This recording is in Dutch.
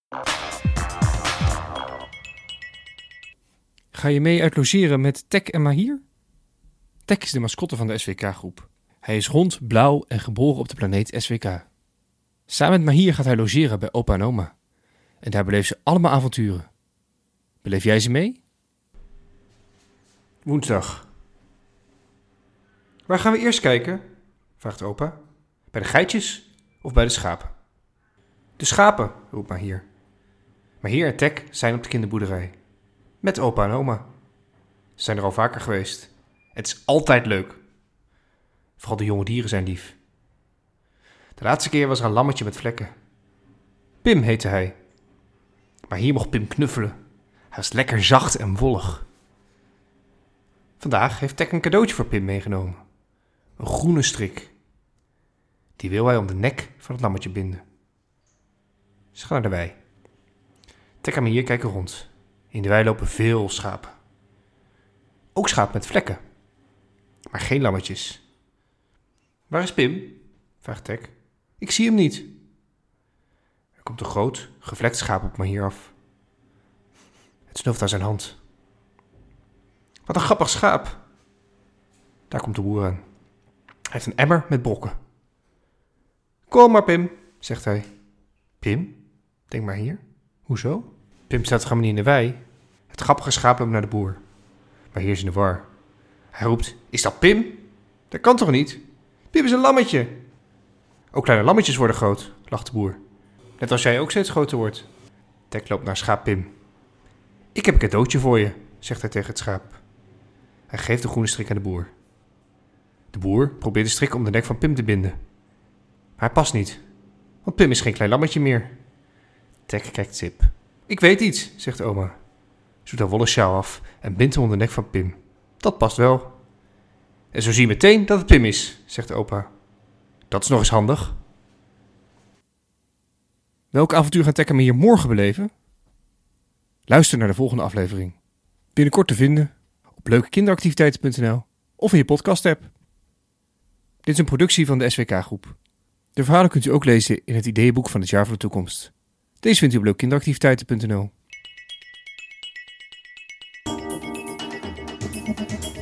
Ga je mee uit logeren met Tek en Mahir? Tek is de mascotte van de SWK-groep. Hij is rond, blauw en geboren op de planeet SWK. Samen met Mahir gaat hij logeren bij opa en oma. En daar beleven ze allemaal avonturen. Beleef jij ze mee? Woensdag. Waar gaan we eerst kijken? Vraagt opa. Bij de geitjes of bij de schapen? De schapen, roept Mahir. Mahir en Tek zijn op de kinderboerderij. Met opa en oma. Ze zijn er al vaker geweest. Het is altijd leuk. Vooral de jonge dieren zijn lief. De laatste keer was er een lammetje met vlekken. Pim heette hij. Mahir mocht Pim knuffelen. Hij was lekker zacht en wollig. Vandaag heeft Tek een cadeautje voor Pim meegenomen. Een groene strik. Die wil hij om de nek van het lammetje binden. Ze gaan naar de wei. Tek en Mahir kijken rond. In de wei lopen veel schapen. Ook schapen met vlekken. Maar geen lammetjes. Waar is Pim? Vraagt Tek. Ik zie hem niet. Er komt een groot, gevlekt schaap op Mahir af. Het snuft aan zijn hand. Wat een grappig schaap. Daar komt de boer aan. Hij heeft een emmer met brokken. Kom maar, Pim, zegt hij. Pim? Denk maar hier. Hoezo? Pim staat gewoon niet in de wei. Het grappige schaap hem naar de boer. Maar hier is in de war. Hij roept, is dat Pim? Dat kan toch niet? Pim is een lammetje. Ook kleine lammetjes worden groot, lacht de boer. Net als jij ook steeds groter wordt. Tek loopt naar schaap Pim. Ik heb een cadeautje voor je, zegt hij tegen het schaap. Hij geeft de groene strik aan de boer. De boer probeert de strik om de nek van Pim te binden. Maar hij past niet, want Pim is geen klein lammetje meer. Tek kijkt sip. Ik weet iets, zegt oma. Ze doet haar wollen sjaal af en bindt hem om de nek van Pim. Dat past wel. En zo zie je meteen dat het Pim is, zegt opa. Dat is nog eens handig. Welk avontuur gaat Tek en Mahir morgen beleven? Luister naar de volgende aflevering. Binnenkort te vinden op leukekinderactiviteiten.nl of in je podcast-app. Dit is een productie van de SWK-groep. De verhalen kunt u ook lezen in het ideeënboek van het jaar voor de toekomst. Deze vindt u op leukekinderactiviteiten.nl.